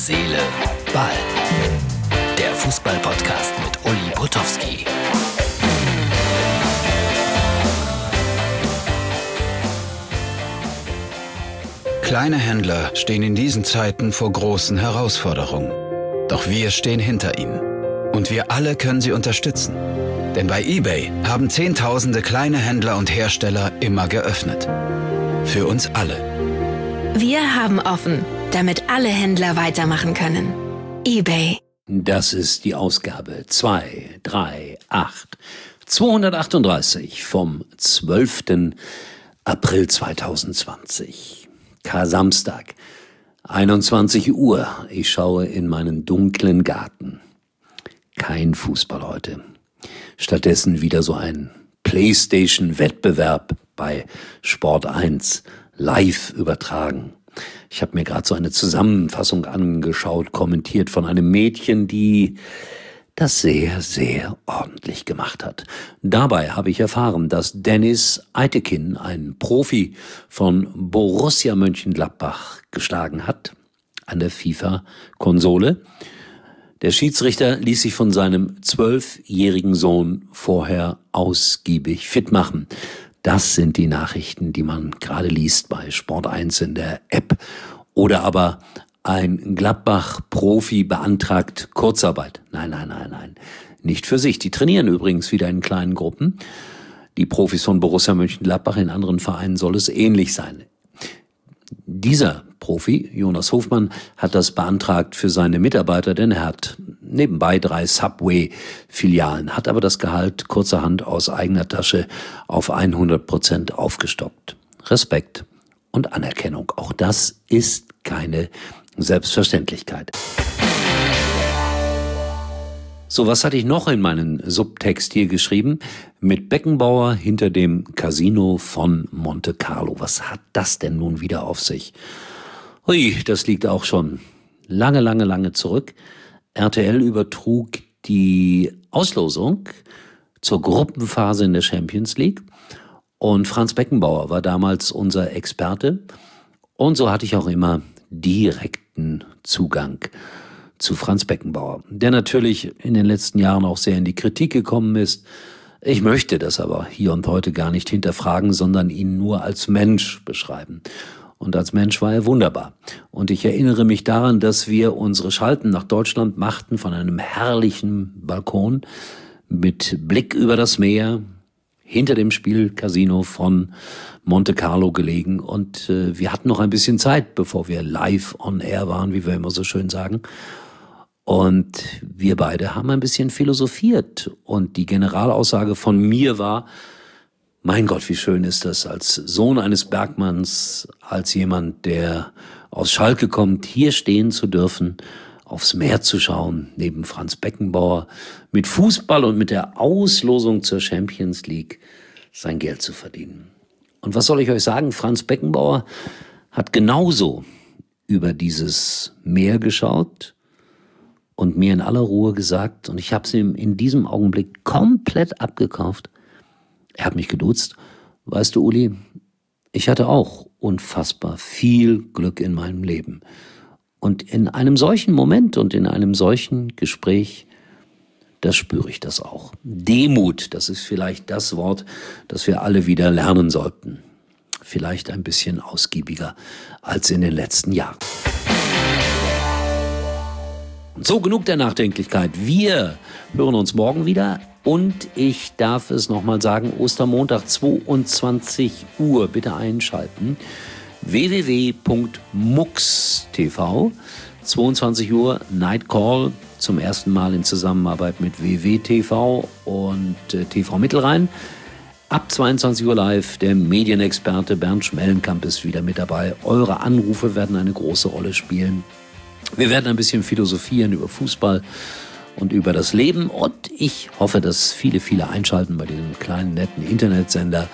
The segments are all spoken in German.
Seele, Ball. Der Fußball-Podcast mit Uli Potowski. Kleine Händler stehen in diesen Zeiten vor großen Herausforderungen. Doch wir stehen hinter ihnen. Und wir alle können sie unterstützen. Denn bei eBay haben Zehntausende kleine Händler und Hersteller immer geöffnet. Für uns alle. Wir haben offen, damit alle Händler weitermachen können. eBay. Das ist die Ausgabe 238 vom 12. April 2020. Kar-Samstag, 21 Uhr. Ich schaue in meinen dunklen Garten. Kein Fußball heute. Stattdessen wieder so ein PlayStation-Wettbewerb bei Sport 1, live übertragen. Ich habe mir gerade so eine Zusammenfassung angeschaut, kommentiert von einem Mädchen, die das sehr, sehr ordentlich gemacht hat. Dabei habe ich erfahren, dass Dennis Eitekin, ein Profi von Borussia Mönchengladbach, geschlagen hat an der FIFA-Konsole. Der Schiedsrichter ließ sich von seinem 12-jährigen Sohn vorher ausgiebig fit machen. Das sind die Nachrichten, die man gerade liest bei Sport 1 in der App. Oder aber ein Gladbach-Profi beantragt Kurzarbeit. Nein, nicht für sich. Die trainieren übrigens wieder in kleinen Gruppen. Die Profis von Borussia Mönchengladbach, in anderen Vereinen soll es ähnlich sein. Dieser Profi, Jonas Hofmann, hat das beantragt für seine Mitarbeiter, denn er hat nebenbei 3 Subway-Filialen, hat aber das Gehalt kurzerhand aus eigener Tasche auf 100% aufgestockt. Respekt und Anerkennung. Auch das ist keine Selbstverständlichkeit. So, was hatte ich noch in meinen Subtext hier geschrieben? Mit Beckenbauer hinter dem Casino von Monte Carlo. Was hat das denn nun wieder auf sich? Hui, das liegt auch schon lange zurück. RTL übertrug die Auslosung zur Gruppenphase in der Champions League. Und Franz Beckenbauer war damals unser Experte. Und so hatte ich auch immer direkten Zugang zu Franz Beckenbauer, der natürlich in den letzten Jahren auch sehr in die Kritik gekommen ist. Ich möchte das aber hier und heute gar nicht hinterfragen, sondern ihn nur als Mensch beschreiben. Und als Mensch war er wunderbar. Und ich erinnere mich daran, dass wir unsere Schalten nach Deutschland machten von einem herrlichen Balkon mit Blick über das Meer, hinter dem Spielcasino von Monte Carlo gelegen. Und wir hatten noch ein bisschen Zeit, bevor wir live on air waren, wie wir immer so schön sagen. Und wir beide haben ein bisschen philosophiert. Und die Generalaussage von mir war: Mein Gott, wie schön ist das, als Sohn eines Bergmanns, als jemand, der aus Schalke kommt, hier stehen zu dürfen, aufs Meer zu schauen, neben Franz Beckenbauer, mit Fußball und mit der Auslosung zur Champions League sein Geld zu verdienen. Und was soll ich euch sagen? Franz Beckenbauer hat genauso über dieses Meer geschaut und mir in aller Ruhe gesagt, und ich habe es ihm in diesem Augenblick komplett abgekauft. Er hat mich geduzt. Weißt du, Uli, ich hatte auch unfassbar viel Glück in meinem Leben. Und in einem solchen Moment und in einem solchen Gespräch, da spüre ich das auch. Demut, das ist vielleicht das Wort, das wir alle wieder lernen sollten. Vielleicht ein bisschen ausgiebiger als in den letzten Jahren. Und so, genug der Nachdenklichkeit. Wir hören uns morgen wieder. Und ich darf es nochmal sagen, Ostermontag, 22 Uhr, bitte einschalten. www.mux.tv, 22 Uhr, Night Call, zum ersten Mal in Zusammenarbeit mit WWTV und TV Mittelrhein. Ab 22 Uhr live, der Medienexperte Bernd Schmellenkamp ist wieder mit dabei. Eure Anrufe werden eine große Rolle spielen. Wir werden ein bisschen philosophieren über Fußball und über das Leben. Und ich hoffe, dass viele einschalten bei diesem kleinen, netten Internetsender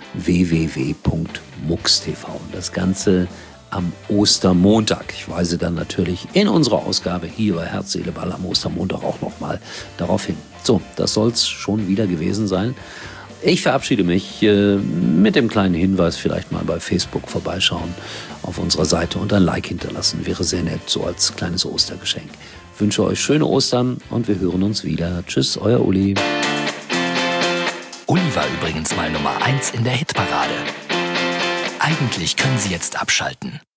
www.mux.tv. Und das Ganze am Ostermontag. Ich weise dann natürlich in unserer Ausgabe hier bei Herz, Seele, Ball am Ostermontag auch nochmal darauf hin. So, das soll's schon wieder gewesen sein. Ich verabschiede mich mit dem kleinen Hinweis, vielleicht mal bei Facebook vorbeischauen auf unserer Seite und ein Like hinterlassen. Wäre sehr nett, so als kleines Ostergeschenk. Ich wünsche euch schöne Ostern und wir hören uns wieder. Tschüss, euer Uli. Uli war übrigens mal Nummer 1 in der Hitparade. Eigentlich können Sie jetzt abschalten.